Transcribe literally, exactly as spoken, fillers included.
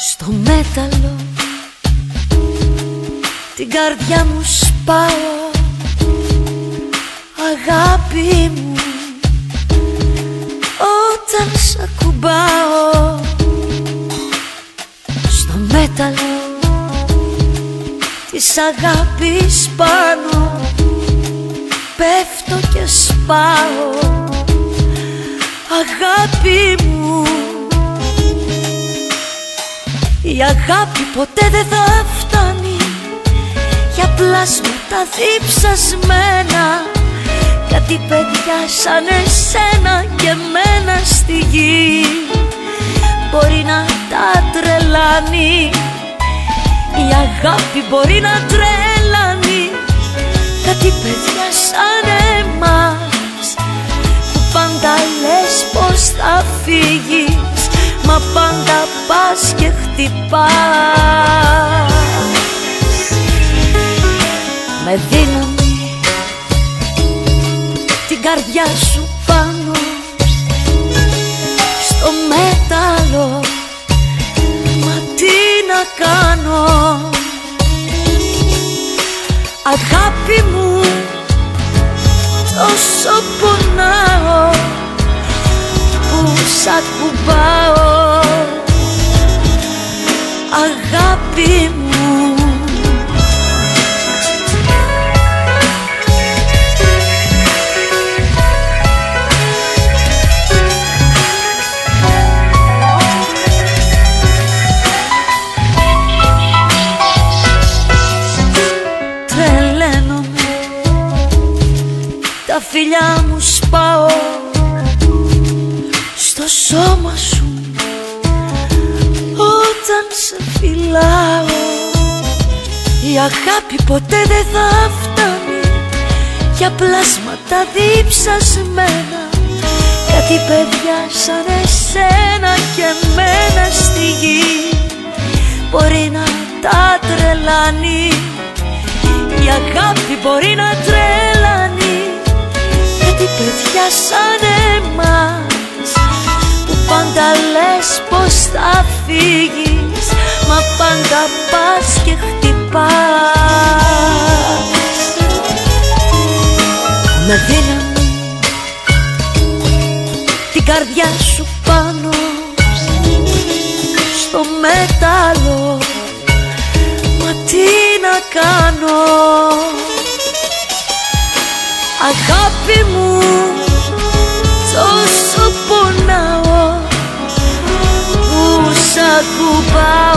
Στο μέταλλο την καρδιά μου σπάω, αγάπη μου, όταν σ' ακουμπάω. Στο μέταλλο της αγάπης πάνω πέφτω και σπάω, αγάπη μου. Η αγάπη ποτέ δεν θα φτάνει για πλάσματα διψασμένα. Κάτι παιδιά σαν εσένα και εμένα στη γη μπορεί να τα τρελάνει. Η αγάπη μπορεί να τρελάνει κάτι παιδιά σαν εμάς, που πάντα λες πως θα φύγεις, μα πάντα πας και χτυπάς. Με δύναμη την καρδιά σου πάνω στο μέταλλο, μα τι να κάνω. Αγάπη μου, τόσο πονάω που σ' ακουμπάω, αγάπη μου. Τρελαίνομαι, τα φιλιά μου σπάω στο σώμα σου όταν σε φιλάω. Η αγάπη ποτέ δεν θα φτάνει για πλάσματα διψασμένα. Κάτι παιδιά σαν εσένα και εμένα στη γη μπορεί να τα τρελάνει. Η αγάπη μπορεί να τρελάνει κάτι παιδιά σαν εμάς, που πάντα λες πως θα φύγεις, μα πάντα πας και χτυπάς. Με δύναμη την καρδιά σου πάνω στο μέταλλο, μα τι να κάνω. Αγάπη μου, τόσο πονάω που σ' ακουμπάω.